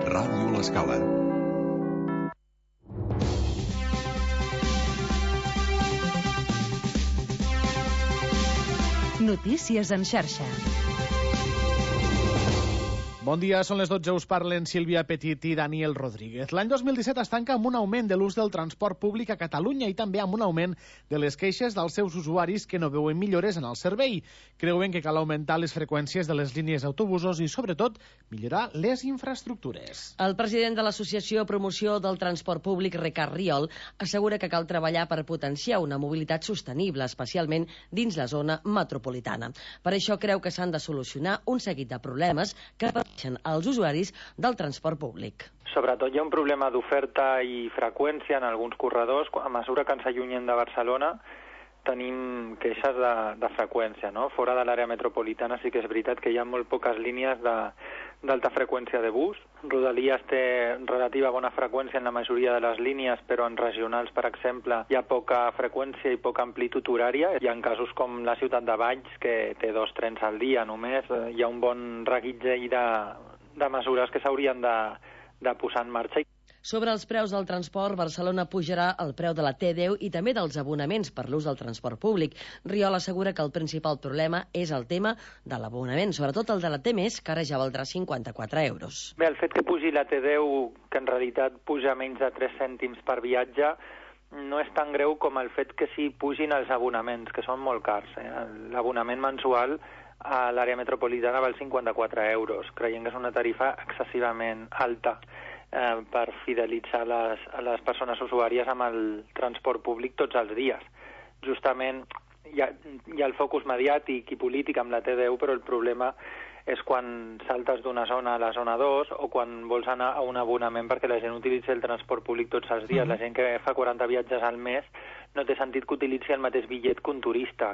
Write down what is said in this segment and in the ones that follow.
Ràdio L'Escala. Notícies en xarxa. Bon dia, són les 12, us parlen Sílvia Petit i Daniel Rodríguez. L'any 2017 es tanca amb un augment de l'ús del transport públic a Catalunya i també amb un augment de les queixes dels seus usuaris que no veuen millores en el servei. Creuen que cal augmentar les freqüències de les línies d'autobusos i, sobretot, millorar les infraestructures. El president de l'Associació Promoció del Transport Públic, Ricard Riol, assegura que cal treballar per potenciar una mobilitat sostenible, especialment dins la zona metropolitana. Per això creu que s'han de solucionar un seguit de problemes que als usuaris del transport públic. Sobretot hi ha un problema d'oferta i freqüència en alguns corredors. A mesura que ens allunyem de Barcelona tenim queixes de freqüència, no? Fora de l'àrea metropolitana sí que és veritat que hi ha molt poques línies d'alta freqüència de bus. Rodalies té relativa bona freqüència en la majoria de les línies, però en regionals, per exemple, hi ha poca freqüència i poca amplitud horària. Hi ha casos com la ciutat de Valls, que té 2 trens al dia només. Hi ha un bon reguitzell de mesures que s'haurien de posar en marxa. Sobre els preus del transport, Barcelona pujarà el preu de la T10 i també dels abonaments per l'ús del transport públic. Riol assegura que el principal problema és el tema de l'abonament, sobretot el de la T+, que ara ja valdrà 54 euros. Bé, el fet que pugi la T10, que en realitat puja menys de 3 cèntims per viatge, no és tan greu com el fet que s'hi pugin els abonaments, que són molt cars. L'abonament mensual a l'àrea metropolitana val 54 euros. Creiem que és una tarifa excessivament alta per fidelitzar les persones usuàries amb el transport públic tots els dies. Justament hi ha el focus mediàtic i polític amb la T10, però el problema és quan saltes d'una zona a la zona 2 o quan vols anar a un abonament perquè la gent utilitzi el transport públic tots els dies. La gent que fa 40 viatges al mes no té sentit que utilitzi el mateix bitllet que un turista.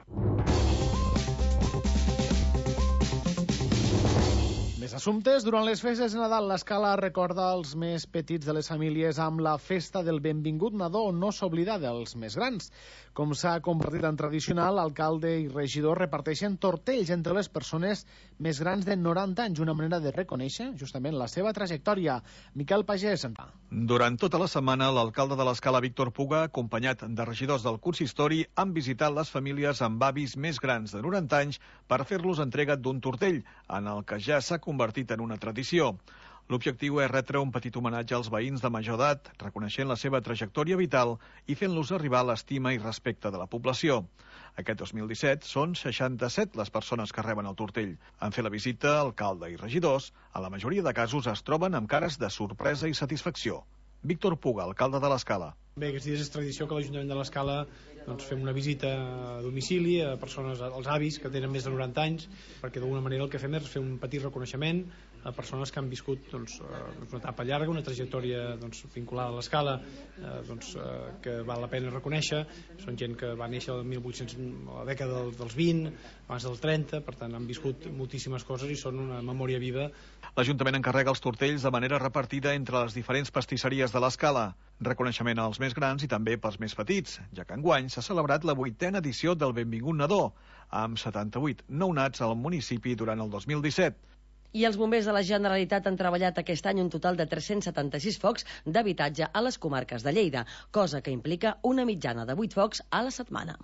Més assumptes. Durant les festes de Nadal, l'Escala recorda els més petits de les famílies amb la festa del benvingut nadó, on no s'oblida dels més grans. Com s'ha convertit en tradicional, alcalde i regidor reparteixen tortells entre les persones més grans de 90 anys, una manera de reconèixer justament la seva trajectòria. Miquel Pagès en va. Durant tota la setmana, l'alcalde de l'Escala, Víctor Puga, acompanyat de regidors del consistori, han visitat les famílies amb avis més grans de 90 anys per fer-los entrega d'un tortell, en el que ja s'ha convertit en una tradició. L'objectiu és retre un petit homenatge als veïns de major edat, reconeixent la seva trajectòria vital i fent-los arribar l'estima i respecte de la població. Aquest 2017 són 67 les persones que reben el tortell. En fer la visita, alcalde i regidors, a la majoria de casos es troben amb cares de sorpresa i satisfacció. Víctor Puga, alcalde de l'Escala. Bé, aquests dies és tradició que l'Ajuntament de l'Escala fem una visita a domicili a persones, als avis que tenen més de 90 anys, perquè d'alguna manera el que fem és fer un petit reconeixement a persones que han viscut una etapa llarga, una trajectòria vinculada a l'Escala, que val la pena reconèixer. Són gent que va néixer a la dècada dels 20, abans dels 30, per tant han viscut moltíssimes coses i són una memòria viva. L'Ajuntament encarrega els tortells de manera repartida entre les diferents pastisseries de l'Escala. Reconeixement als més grans i també pels més petits, ja que enguany s'ha celebrat la 8a edició del Benvingut Nadó, amb 78 nounats al municipi durant el 2017. I els bombers de la Generalitat han treballat aquest any un total de 376 focs d'habitatge a les comarques de Lleida, cosa que implica una mitjana de 8 focs a la setmana.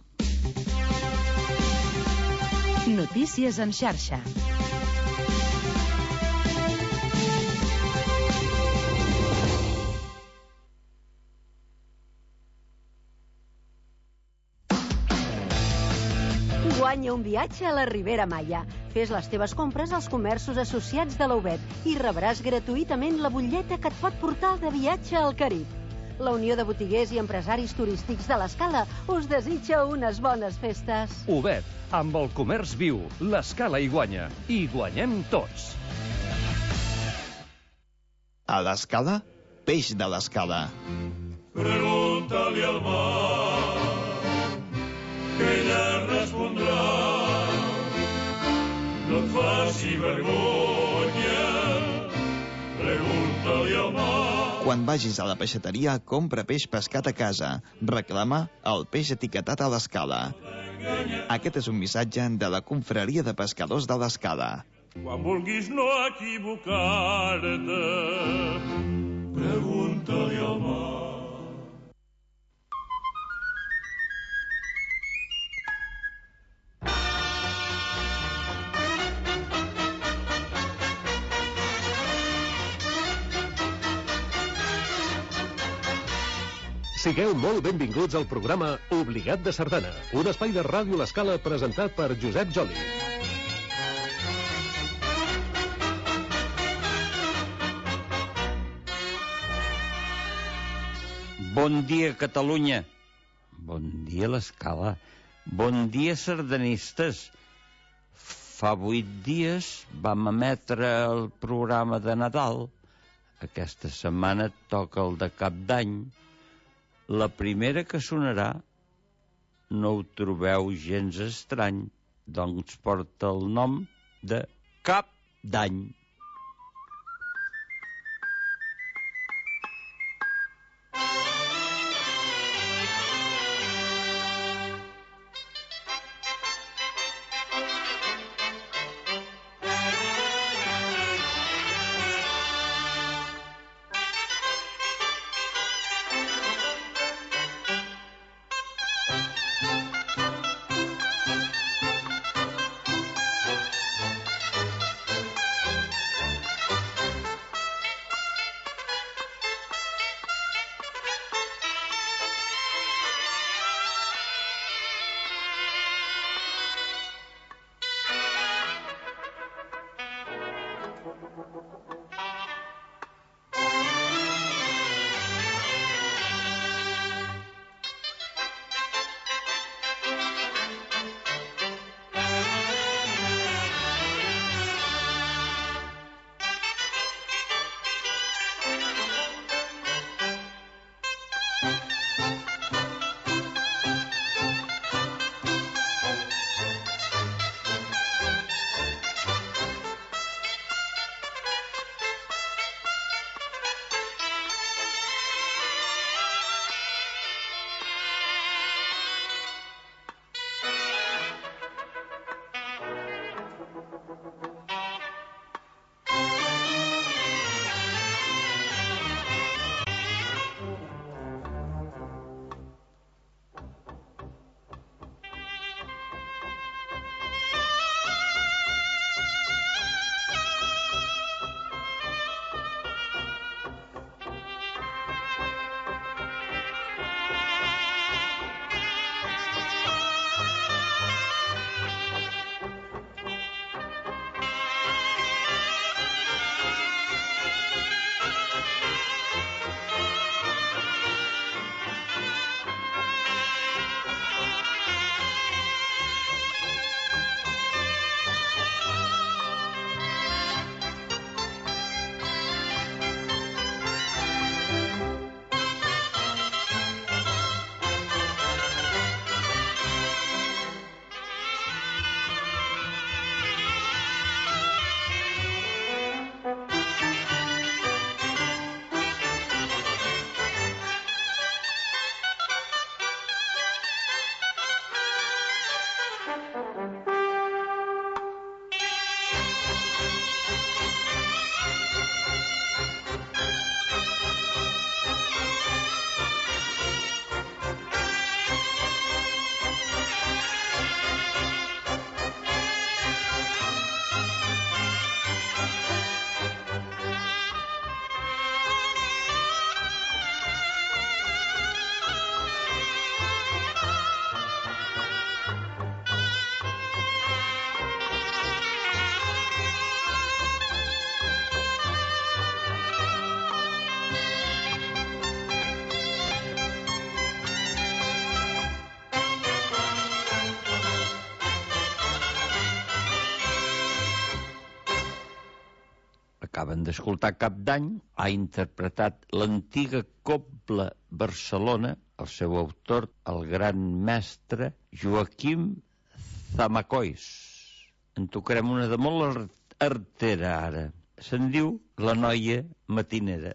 Notícies en xarxa. Guanya un viatge a la Ribera Maya. Fes les teves compres als comerços associats de la UBET i rebràs gratuïtament la butlleta que et pot portar de viatge al Carib. La Unió de Botiguers i Empresaris Turístics de l'Escala us desitja unes bones festes. UBET, amb el comerç viu, l'Escala hi guanya. I guanyem tots. A l'Escala, peix de l'Escala. Pregunta-li al mar, que ella respondrà. No et faci vergonya, pregunta-li al mar. Quan vagis a la peixateria, compra peix pescat a casa. Reclama el peix etiquetat a l'Escala. Aquest és un missatge de la Confraria de Pescadors de l'Escala. Quan vulguis no equivocar-te, Sigueu molt benvinguts al programa Obligat de Sardana, un espai de ràdio a l'escala presentat per Josep Joli. Bon dia, Catalunya. Bon dia, l'escala. Bon dia, sardanistes. Fa 8 dies vam emetre el programa de Nadal. Aquesta setmana toca el de Cap d'Any. La primera que sonarà, no ho trobeu gens estrany, doncs porta el nom de Cap d'Any. Acaben d'escoltar Cap d'Any, ha interpretat l'antiga Cobla Barcelona, el seu autor, el gran mestre Joaquim Zamacois. En tocarem una de molt artera ara. Se'n diu La noia matinera.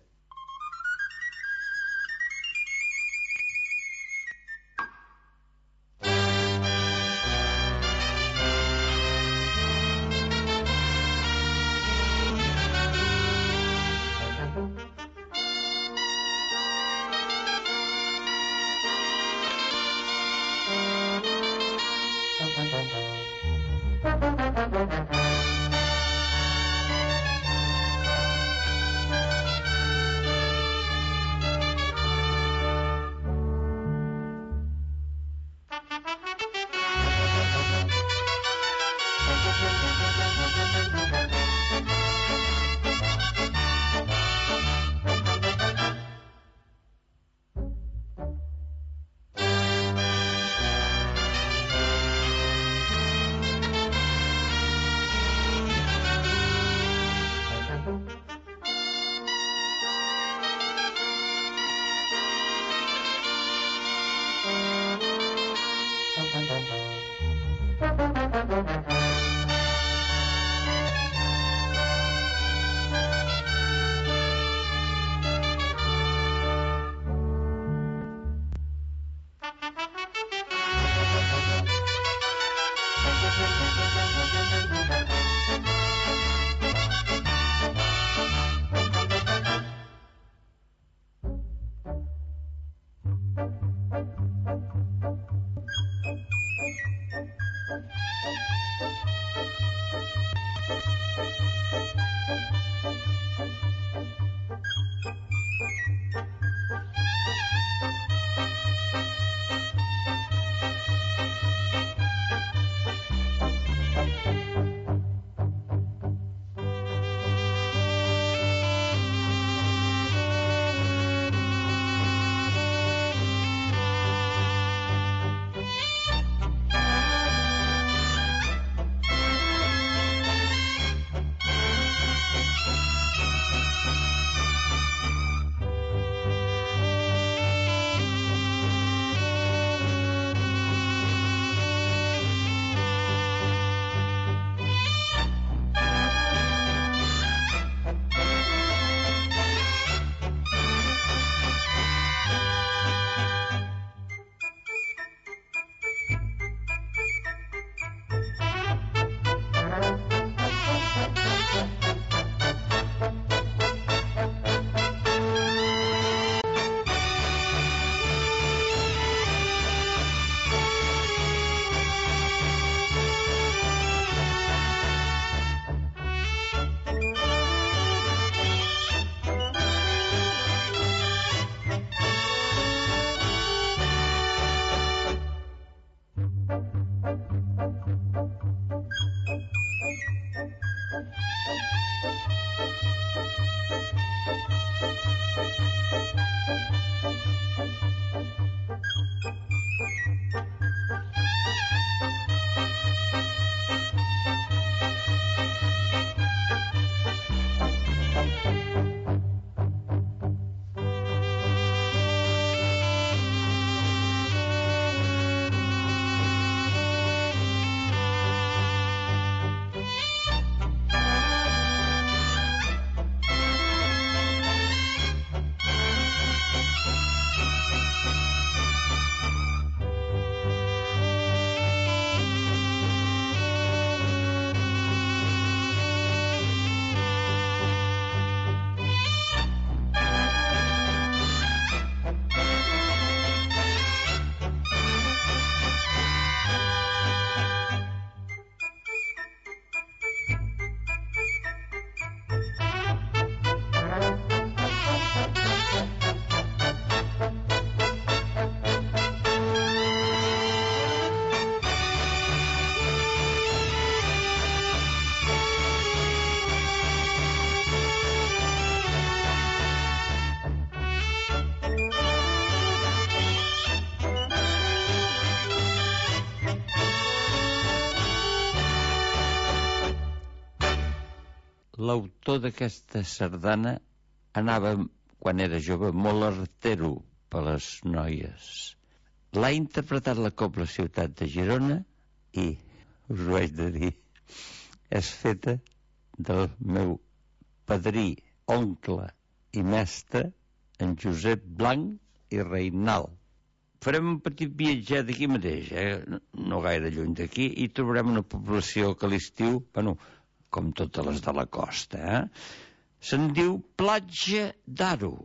L'autor d'aquesta sardana anava, quan era jove, molt artero per les noies. L'ha interpretat la Cobla Ciutat de Girona i, us ho haig de dir, és feta del meu padrí, oncle i mestre, en Josep Blanc i Reinal. Farem un petit viatge d'aquí mateix, no gaire lluny d'aquí, i trobarem una població que a l'estiu, com totes les de la costa, se'n diu Platja d'Aro.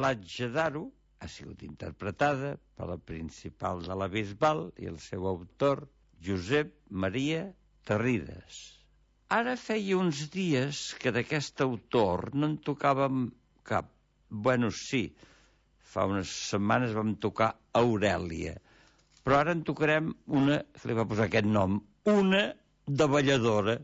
Platja d'Aro ha sigut interpretada per la principal de la Bisbal i el seu autor, Josep Maria Terrides. Ara feia uns dies que d'aquest autor no en tocàvem cap. Bueno, sí, fa unes setmanes vam tocar Aurèlia, però ara en tocarem una, que li va posar aquest nom, una davalladora.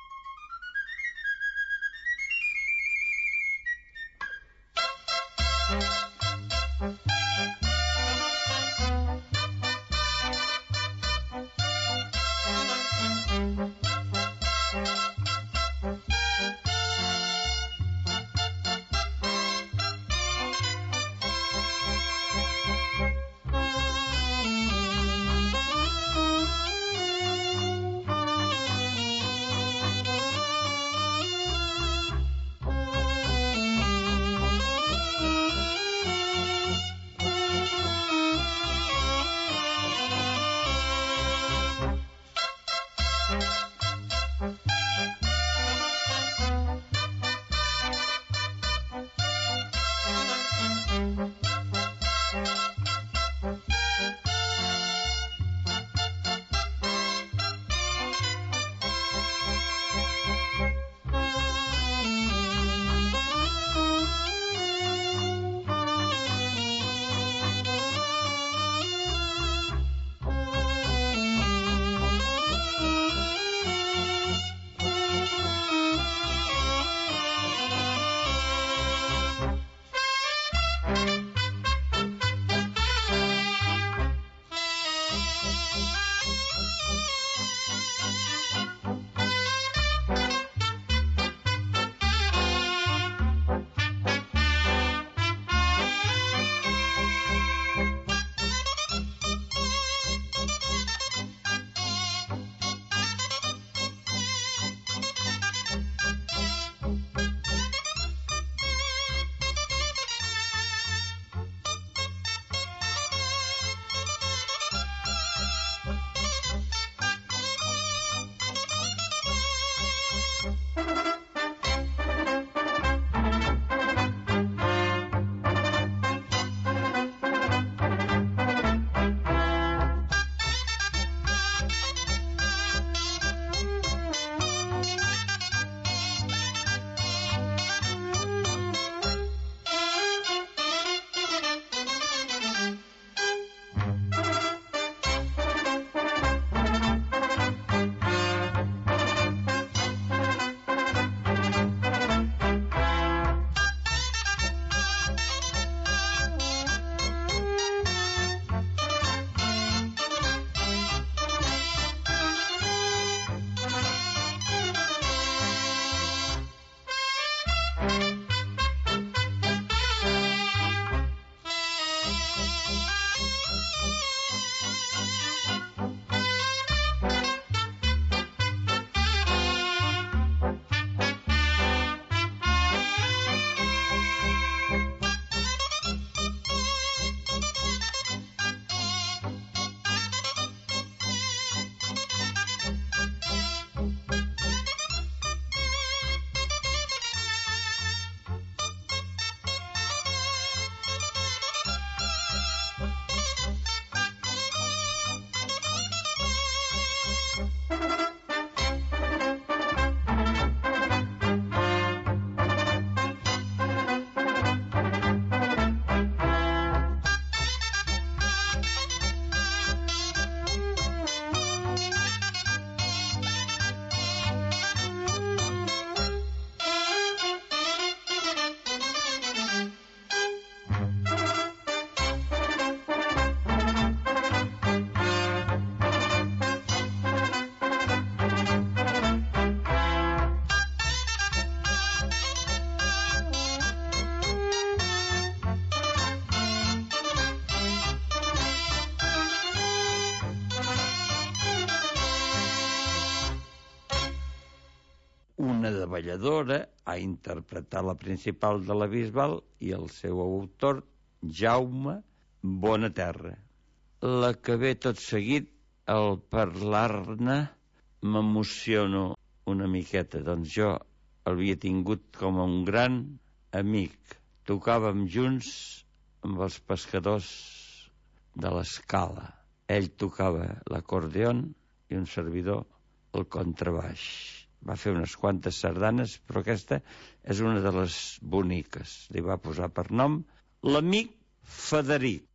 una davalladora ha interpretat la principal de la Bisbal i el seu autor, Jaume Bonaterra. La que ve tot seguit, al parlar-ne, m'emociono una miqueta. Doncs jo l'havia tingut com un gran amic. tocàvem junts amb els pescadors de l'Escala. Ell tocava l'acordeon i un servidor el contrabaix. Va fer unes quantes sardanes, però aquesta és una de les boniques. Li va posar per nom l'Amic Federic.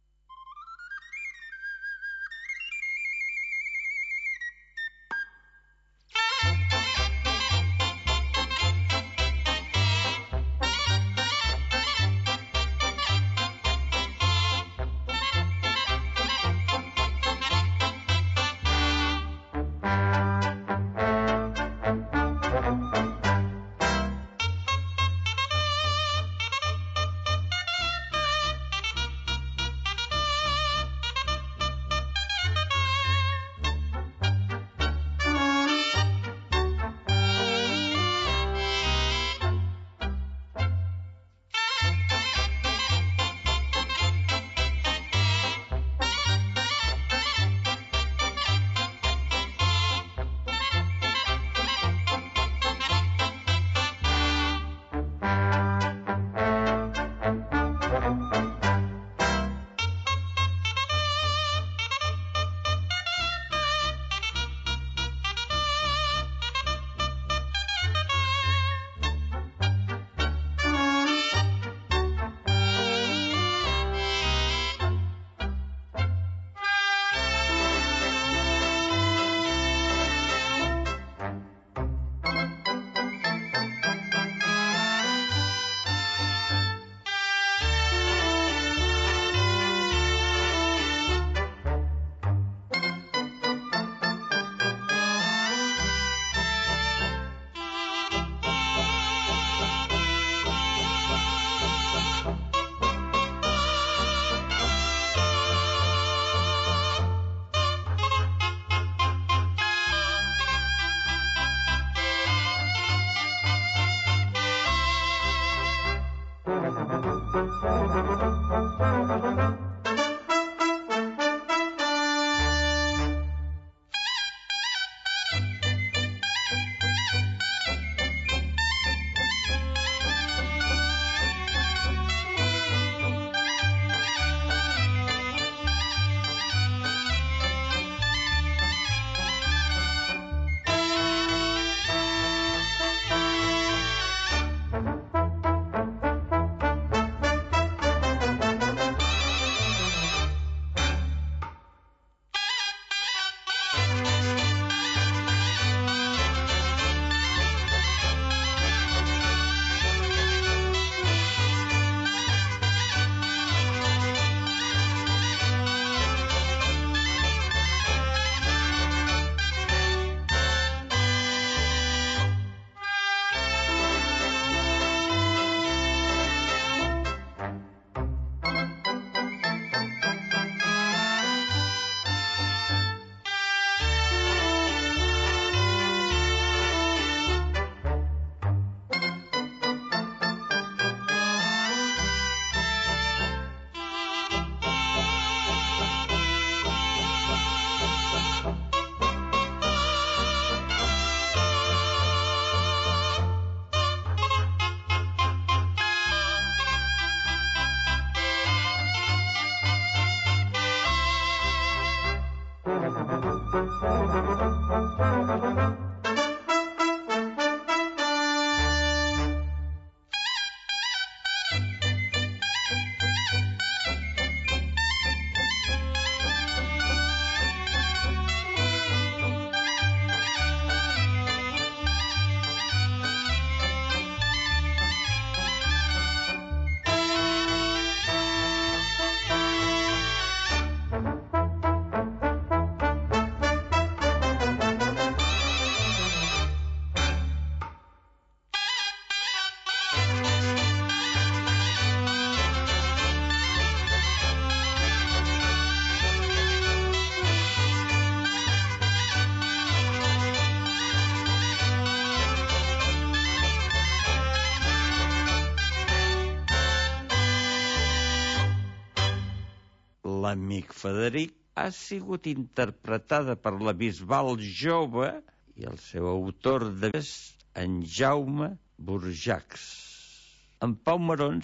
L'Amic Federic ha sigut interpretada per la Bisbal jove i el seu autor de en Jaume Burjacs. En Pau Marons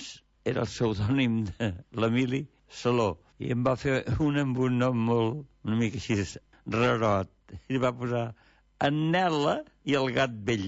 era el pseudònim de l'Emili Saló, i em va fer amb un nom molt, una mica així, rarot, i va posar Annela i el gat vell.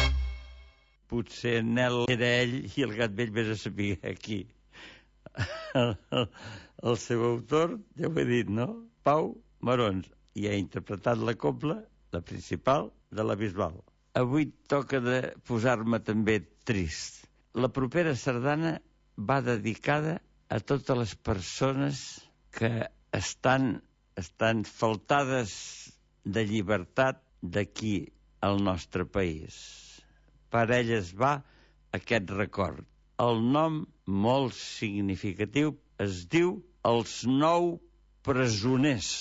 potser Nel era ell i el gat vell vés a saber aquí. El seu autor, ja ho he dit, no? Pau Marons, i ha interpretat la cobla, la principal, de la Bisbal. Avui toca de posar-me també trist. La propera sardana va dedicada a totes les persones que estan faltades de llibertat d'aquí al nostre país. Per elles va aquest record. El nom, molt significatiu, es diu Els 9 presoners.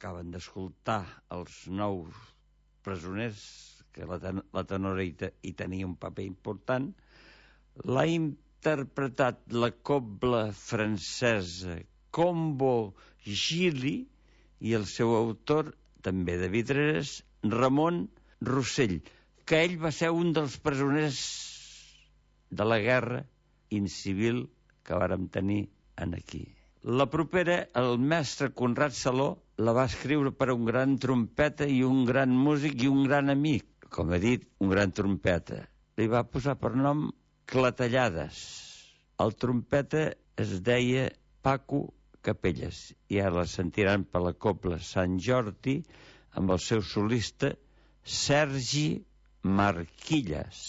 acaben d'escoltar els nous presoners, que la tenora hi tenia un paper important. L'ha interpretat la cobla francesa Combo Gili i el seu autor, també de Vidreres, Ramon Rossell, que ell va ser un dels presoners de la guerra incivil que vàrem tenir aquí. La propera, el mestre Conrad Saló, la va escriure per a un gran trompeta i un gran músic i un gran amic. Com he dit, un gran trompeta. Li va posar per nom Clatellades. El trompeta es deia Paco Capelles i ara la sentiran per la cobla Sant Jordi amb el seu solista Sergi Marquilles.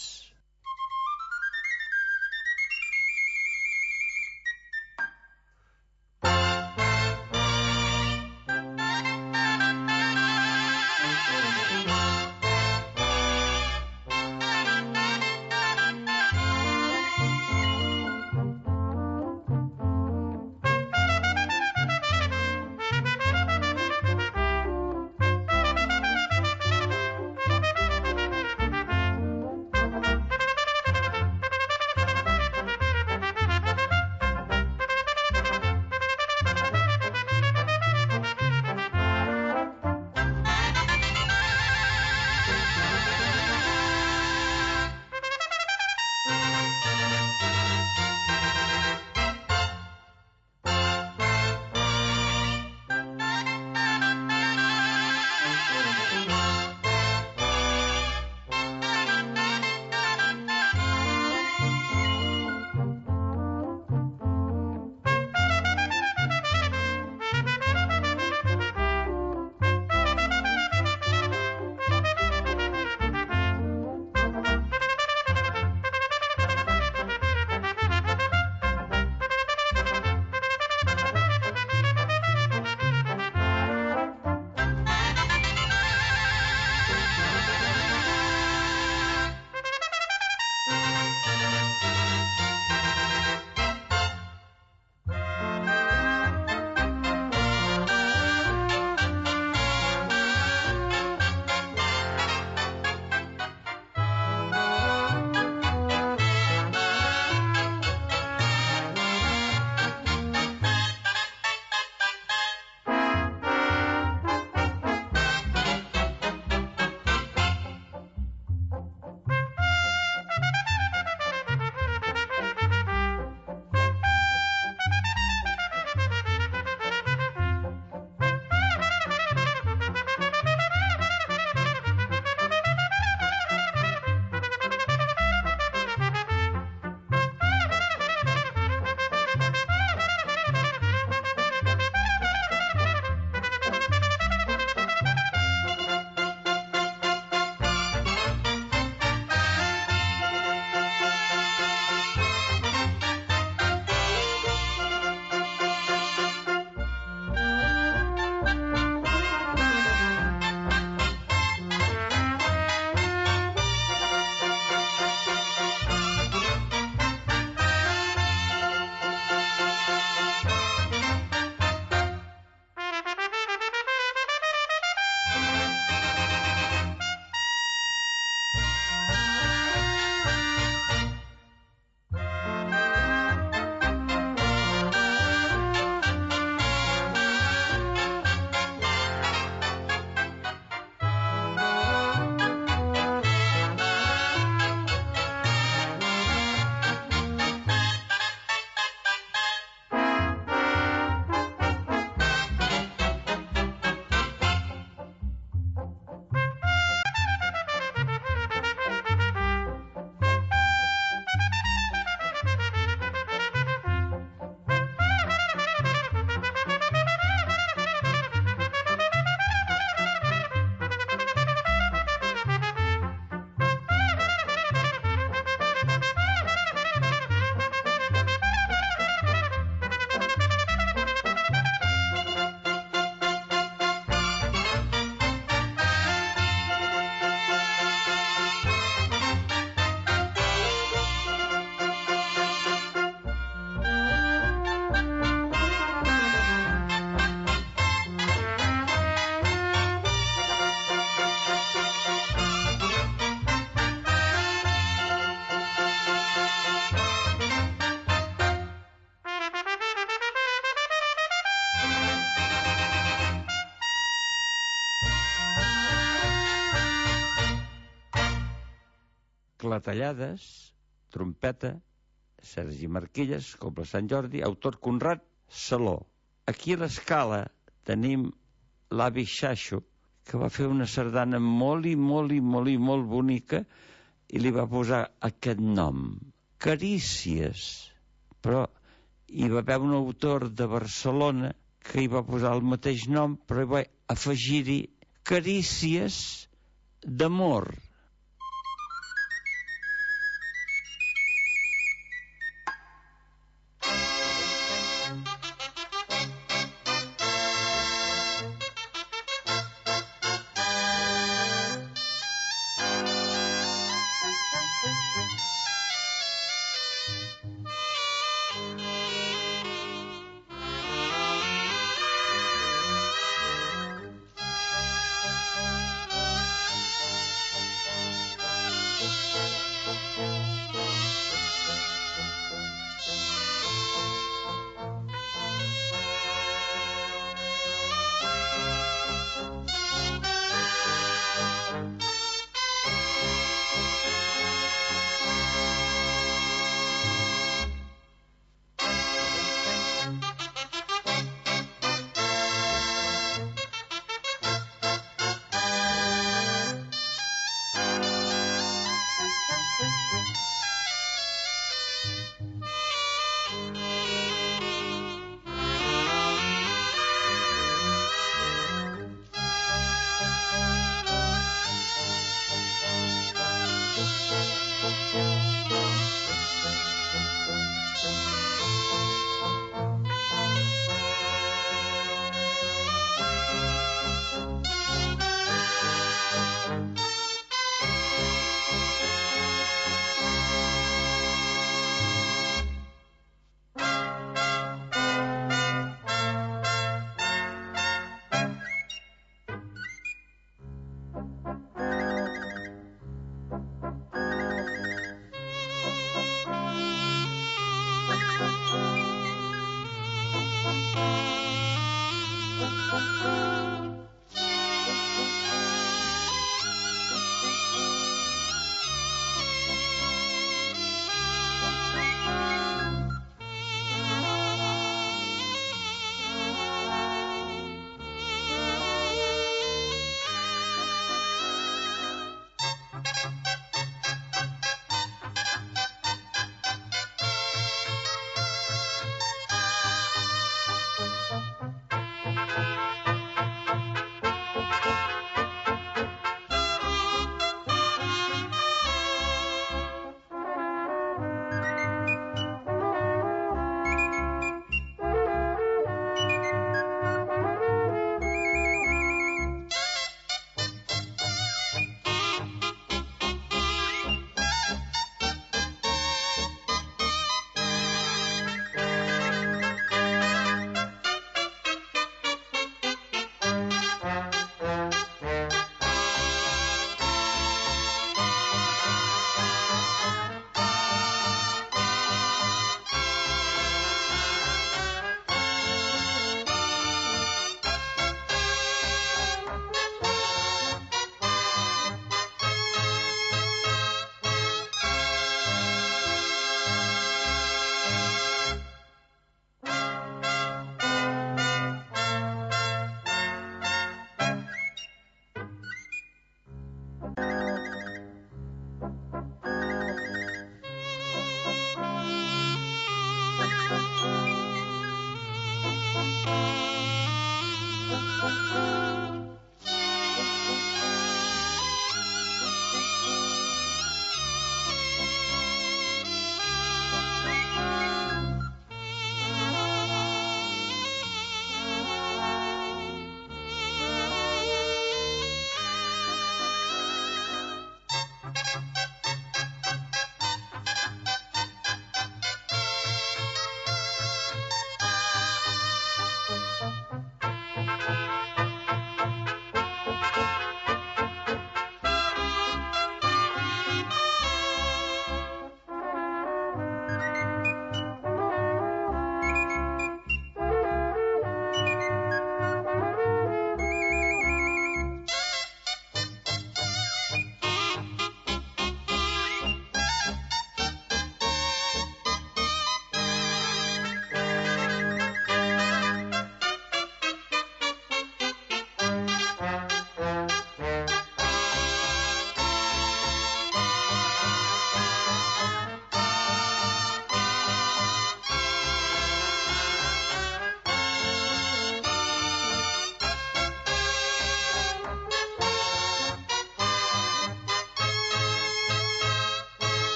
Clatellades, trompeta, Sergi Marquilles, Cobla Sant Jordi, autor Conrad Saló. Aquí a l'Escala tenim l'avi Xaixo, que va fer una sardana molt bonica i li va posar aquest nom, Carícies. Però hi va haver un autor de Barcelona que hi va posar el mateix nom, però hi va afegir-hi Carícies d'amor.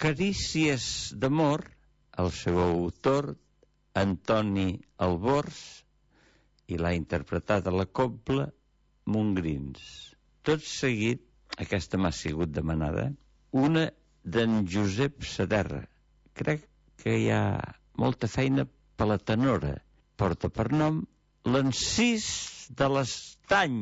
Carícies d'amor, el seu autor, Antoni Albors, i l'ha interpretat a la cobla Montgrins. Tot seguit, aquesta m'ha sigut demanada, una d'en Josep Saderra. Crec que hi ha molta feina per la tenora. Porta per nom l'Encís de l'Estany.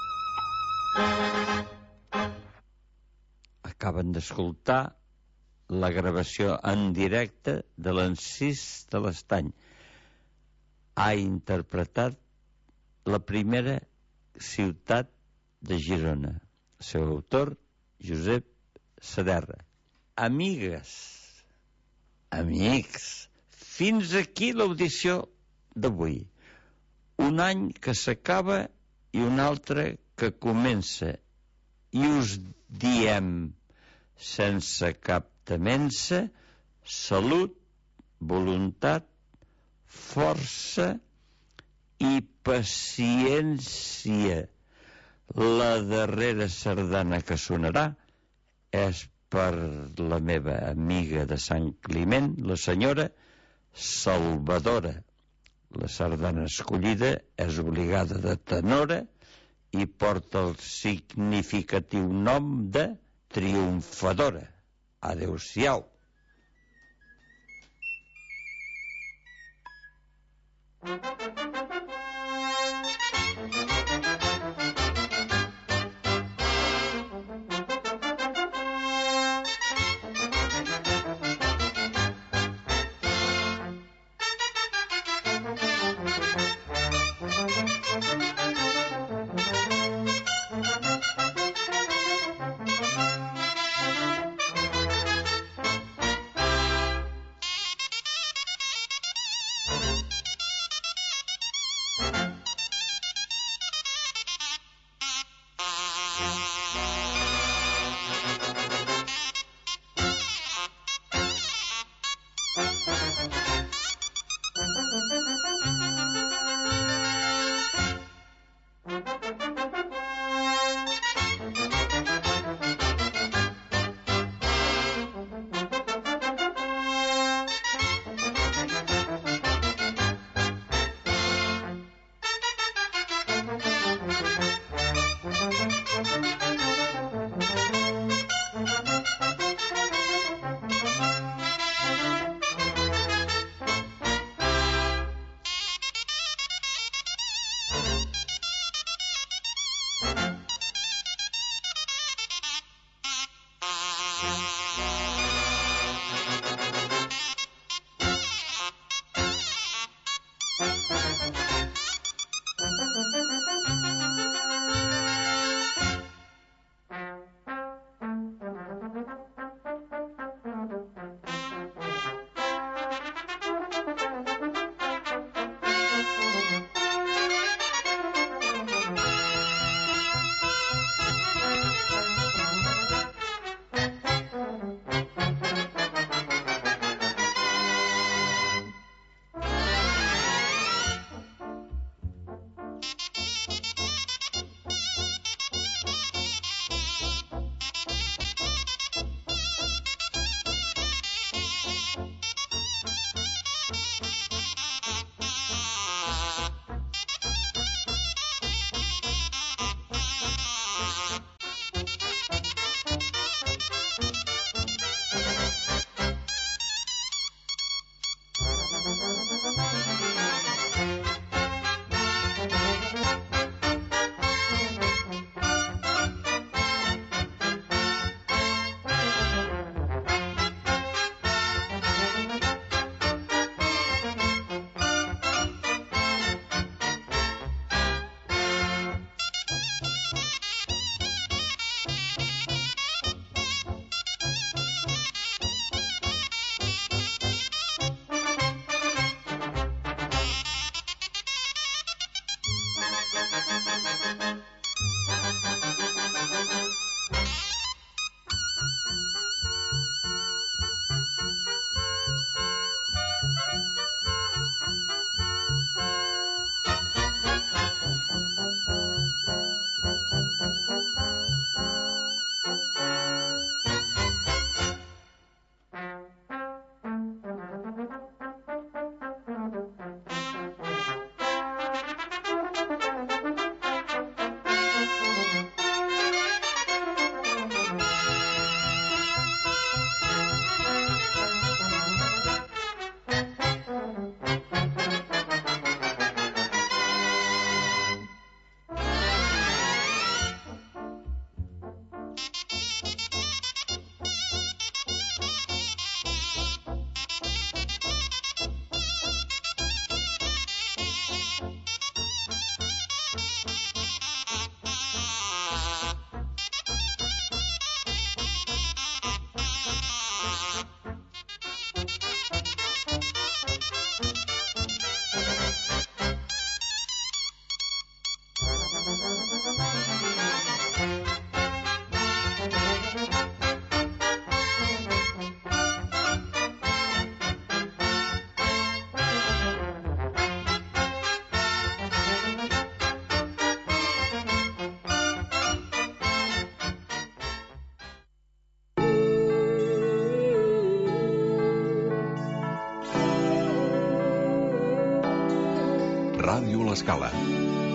Acaben d'escoltar la gravació en directe de l'Encís de l'Estany. Ha interpretat la primera ciutat de Girona. El seu autor, Josep Saderra. Amigues, amics, fins aquí l'audició d'avui. Un any que s'acaba i un altre que comença. I us diem, sense cap temença, salut, voluntat, força i paciència. La darrera sardana que sonarà és per la meva amiga de Sant Climent, la senyora Salvadora. La sardana escollida és obligada de tenora i porta el significatiu nom de triomfadora. Adéu-siau. Ràdio L'Escala.